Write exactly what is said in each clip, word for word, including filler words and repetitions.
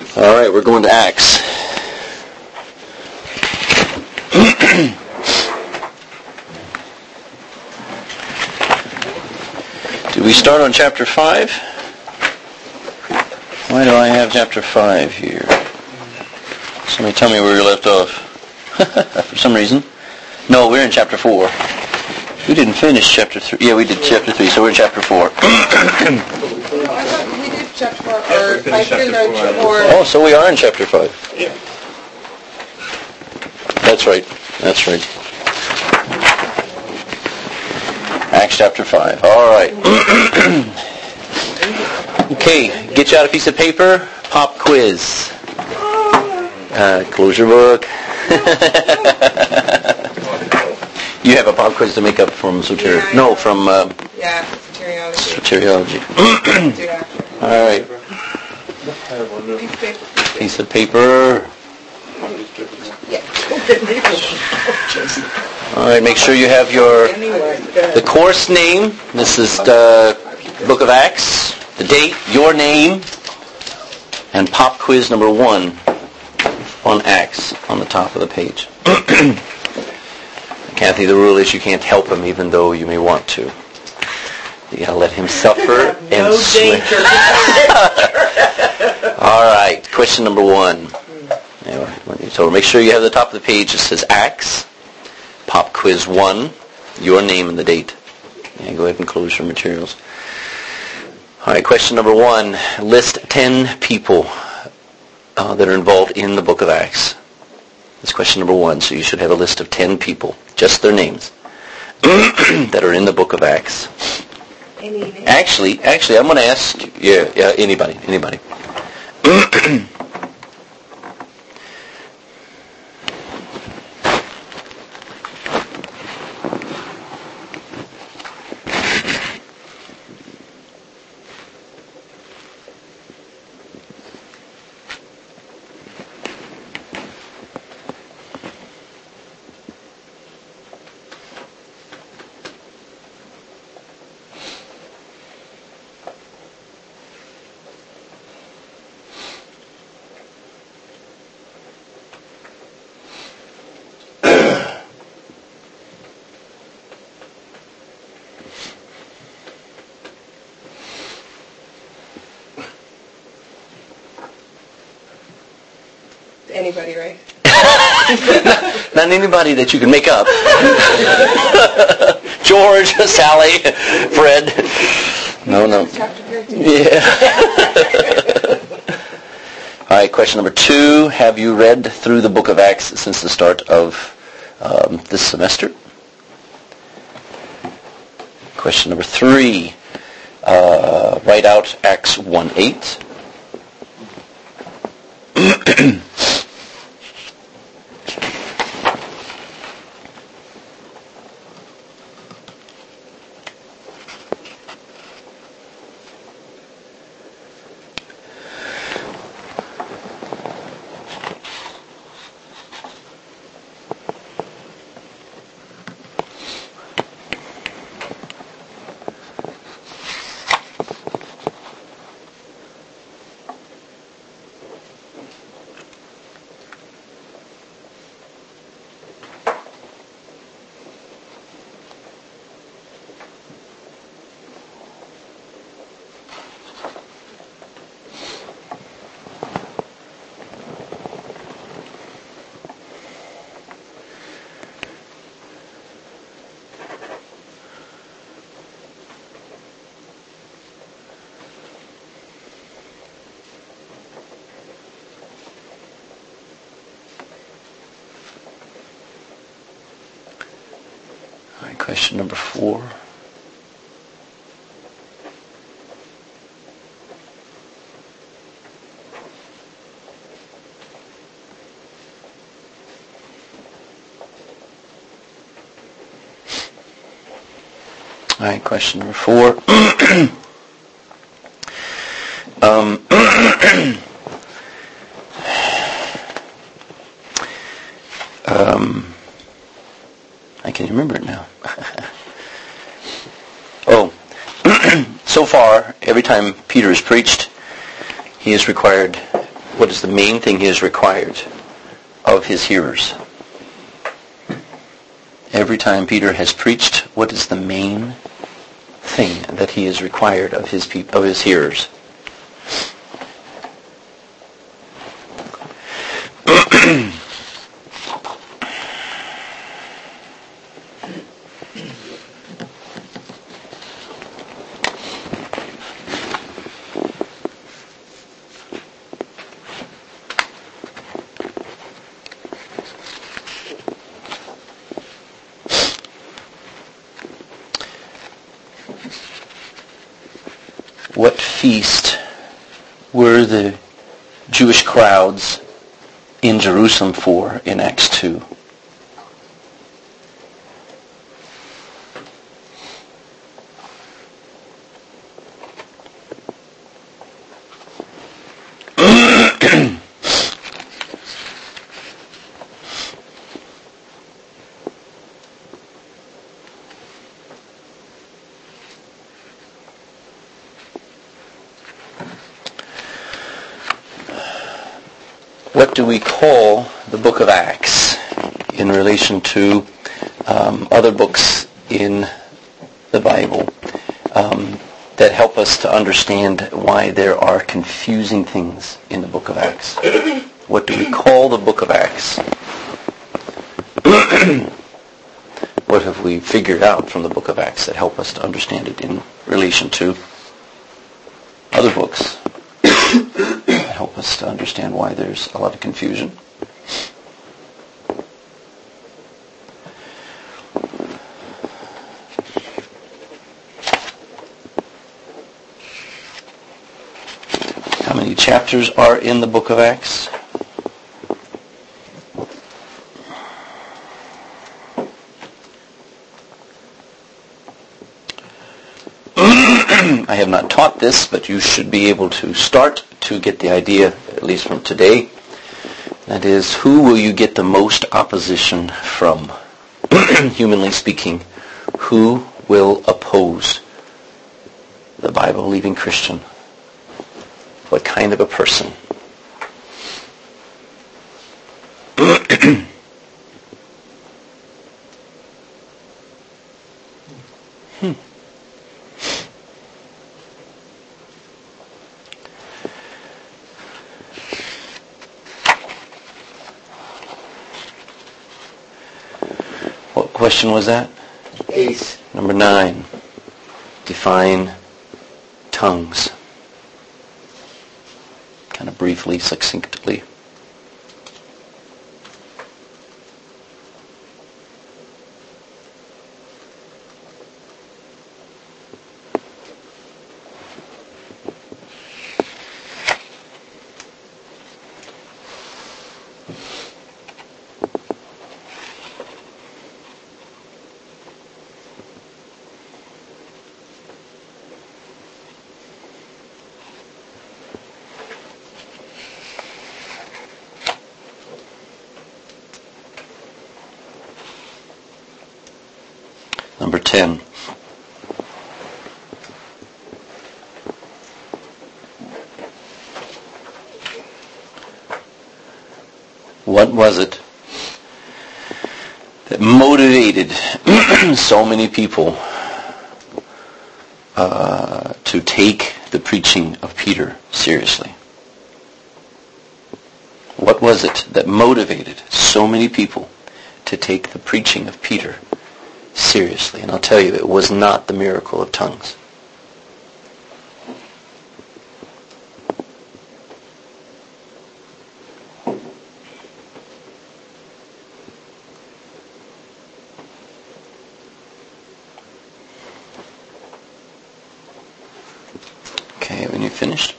All right, we're going to Acts. Did we start on chapter five? Why do I have chapter five here? Somebody tell me where we left off. For some reason. No, we're in chapter four. We didn't finish chapter three. Yeah, we did chapter three, so we're in chapter four. No, I thought we did chapter four, or I didn't know four. Oh, so we are in chapter five. Yeah. That's right. That's right. Acts chapter five. All right. Okay, get you out a piece of paper. Pop quiz. Uh, close your book. You have a pop quiz to make up from soteriology. Yeah, no, from uh, yeah, soteriology. soteriology. Do after. All right. Piece of paper. Piece of paper. Yeah. All right. Make sure you have your the course name. This is the Book of Acts. The date, your name, and pop quiz number one on Acts on the top of the page. Kathy, the rule is you can't help him even though you may want to. You gotta let him suffer and No sweat. danger. All right, question number one. So make sure you have the top of the page. It says Acts, pop quiz one, your name and the date. And go ahead and close your materials. All right, question number one. List ten people uh, that are involved in the book of Acts. That's question number one. So you should have a list of ten people, just their names, that are in the book of Acts. Any name? Actually, actually, I'm going to ask you, yeah, yeah, anybody, anybody. Anybody, right? not, not anybody that you can make up. George, Sally, Fred. No, no. Chapter thirteen. Yeah. All right, question number two. Have you read through the book of Acts since the start of um, this semester? Question number three. Uh, write out Acts one eight. Question number four. All right, question number four. um, um, I can remember it now. oh, so far, every time Peter has preached, he has required what is the main thing he has required of his hearers? Every time Peter has preached, what is the main thing that he is required of his peop- of his hearers? What feast were the Jewish crowds in Jerusalem for in Acts two? What do we call the book of Acts in relation to um, other books in the Bible um, that help us to understand why there are confusing things in the book of Acts? What do we call the book of Acts? What have we figured out from the book of Acts that help us to understand it in relation to other books? Help us to understand why there's a lot of confusion. How many chapters are in the book of Acts? I have not taught this, but you should be able to start to get the idea, at least from today. That is, who will you get the most opposition from? Humanly speaking, who will oppose the Bible-believing Christian? What kind of a person? hmm. What question was that? Eight. Number nine. Define tongues. Kind of briefly, succinctly. Number ten. What was it that motivated so many people uh, to take the preaching of Peter seriously? What was it that motivated so many people to take the preaching of Peter seriously? And I'll tell you, it was not the miracle of tongues. Okay, when you're finished,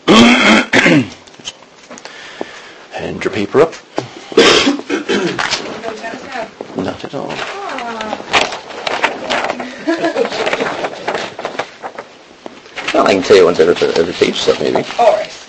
hand your paper up. Not at all. Well, I can tell you once every, every page stuff, maybe. All right.